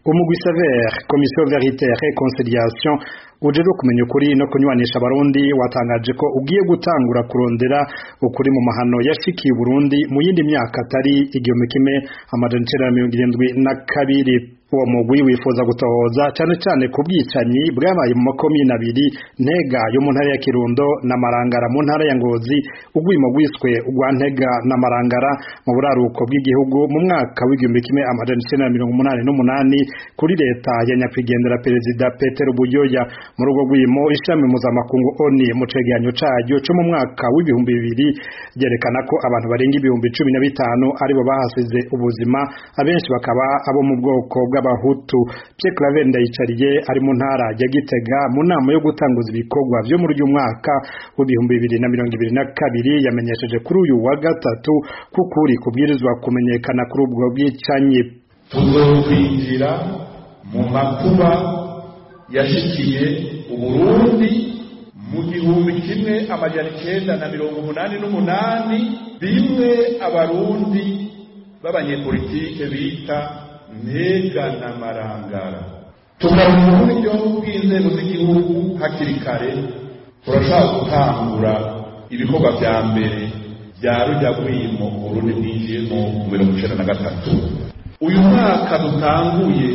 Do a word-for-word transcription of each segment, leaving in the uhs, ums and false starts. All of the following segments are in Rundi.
umugwi Sévère Commission Vérité et Réconciliation ujejwe kumenya ukuri no kunywanisha abarundi watangaje ko ugiye gutangura kurondera ukuri mu mahano yashikiye Burundi mu yindi myaka atari igihumbi kimwe amajana icenda na mirongo irindwi na kabiri. Uwo mugwi wifuza gutohoza cyane cyane ku bwicanyi bwabaye mu makomine abiri Ntega yo mu ntara ya Kirundo na Marangara mu ntara ya Ngozi, ugwimo gwiswe ugwa Ntega na Marangara mu buraruko bw'igihugu mu mwaka w'igihumbi kimwe amajana icenda na mirongo umunani n'umunani kuri leta ya nyakwigendera perezida Petero Buyoya. Muri urwo gwimo ishami mpuzamakungu O N U mu cegeranyo caryo cyo mu mwaka w'ibihumbi bibiri ryerekana ko abantu barenga ibihumbi cumi na bitanu aribo bahasize ubuzima, abenshi bakaba abo mu bwoko bw'abahutu. Pierre Claver Ndayicariye ari mu ntara ya Gitega mu nama yo gutanguza ibikorwa vyo muri uyu mwaka w'ibihumbi bibiri na mirongo ibiri na kabiri yamenyesheje kuri uyu wa gatatu kukuri kubwirizwa kumenyekana kuri ubwo bwicanyi. Tuzokwinjira mu makuba yashikiye Uburundi mu gihumbi kimwe amajana icenda na mirongo umunani n'umunani, bimwe abarundi b'abanyepolitike bita Ntega na Marangara. Tugaruka mu buryo bw'inzego z'igihugu hakiri kare, turashaka gutangura ibikorwa vya mbere vya rujya gwimo Burundi bwinjiyemo mu mirongo icenda na gatatu. Uyu mwaka dutanguye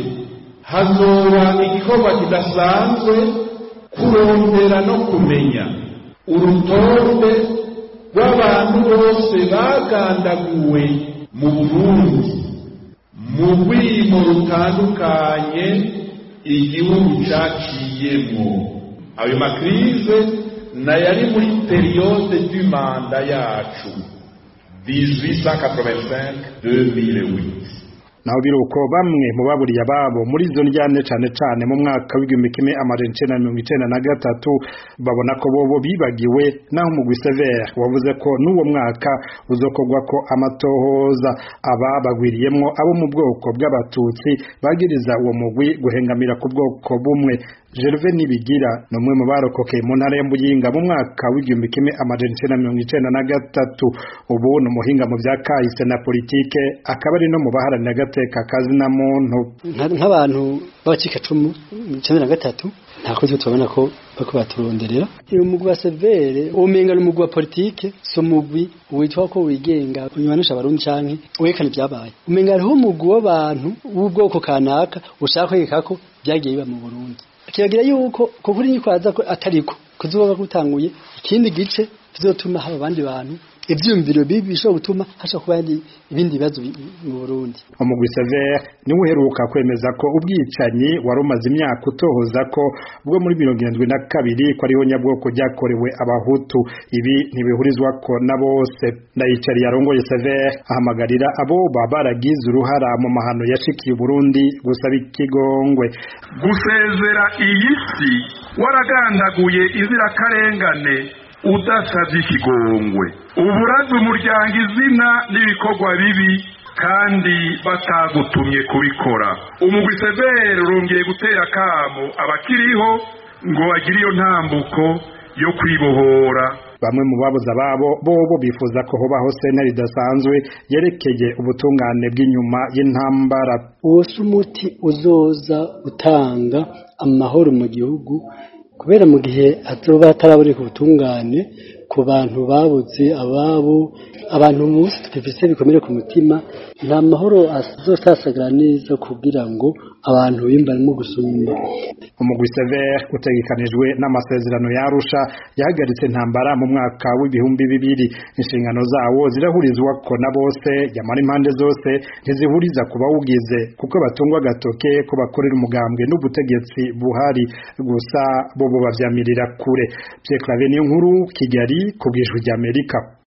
hazoba igikorwa kidasanzwe kurondera no kumenya urutonde rw'abantu bose bagandaguwe mu Burundi mu rwimo rutandukanye igihugu caciyemo. Ayo makrize na yari muri periode du manda yacu dix-huit cent quatre-vingt-cinq à deux mille huit. Naho biruko bamwe mu baburiye ababo muri zo njyane cane cane mu mwaka w'igihumbi kimwe amajana icenda na mirongo icenda na gatatu babona ko bobo bibagiwe, naho umugwi Sévère wavuze ko n'uwo mwaka uzokorwa ko amatohoza. Aba bagwiriyemwo abo mu bwoko bw'abatutsi bagiriza uwo mugwi guhengamira ku bwoko bumwe. Gervais Nibigira no mwe mu barokokeye mu ntara ya Muyinga mu mwaka w'igihumbi kimwe amajana icenda na mirongo icenda na gatatu. Ubu no muhinga mu vya kahise na politike, akaba ari no mu baharanira agateka kazi na muntu. Nk'abantu b'abacika cumu icenda na gatatu ntako cyo tubona ko bako baturonderera. Uyu mugwi wa Sévère umenga n'umugwi wa politike, so mugwi witwa ko wigenga unywanisha abarundi canke wekana ibyabaye. Umenga ariho umugwi w'abantu w'ubwoko kanaka ushaka kweka ko byagiye biba mu Burundi. Kiragira yuko kukuri nyikwaza ko atariko kuzoba gutanguye ikindi gice bizotuma haba abandi bantu ivyumviro bibi bishobora gutuma hasha kuba ibindi bibazo mu Burundi. Umugwi Sévère ni uheruka kwemeza ko ubwicanyi warumaze imyaka utohoza ko bwo muri mirongo irindwi na kabiri ko ariho nyabwoko ryakorewe abahutu. Ibi ntibihurizwa ko na bose. Ndayicariye arongoye Sévère ahamagarira abo babaragize uruhara mu mahano yashikiye Burundi gusaba ikigongwe. Gusezera iyi si waragandaguye inzira karengane udasavye ikigongwe, uburazi umuryango izina n'ibikorwa bibi kandi batagutumye kubikora. Umugwi Sévère urongeye gutera kamo abakiriho ngo bagire iyo ntambuko yo kwibohora. Bamwe mu babuze ababo bobo bifuza ko hobaho sentare idasanzwe yerekeye ubutungane bw'inyuma y'intambara. Uwo umuti uzoza utanga amahoro mu gihugu, kubera mu gihe azoba ataraboneka ubutungane ku bantu babuze ababo, abantu musi twifise bikomere ku mutima, nta mahoro azosasagara neza kugira ngo abantu bimbarimo gusumba. Umugwi Sévère utegekanijwe n'amasezerano ya Arusha yahagaritse intambara mu mwaka w'ibihumbi bibiri. Inshingano zawo zirahurizwa ko na bose, yamara impande zose ntizihuriza kuba ugize kuko batungwa gatoke ko bakorera umugambwe n'ubutegetsi buhari gusa bo bavyamirira kure. Pierre Claver Niyonkuru, Kigali, ku bw'Ijwi ry'Amerika.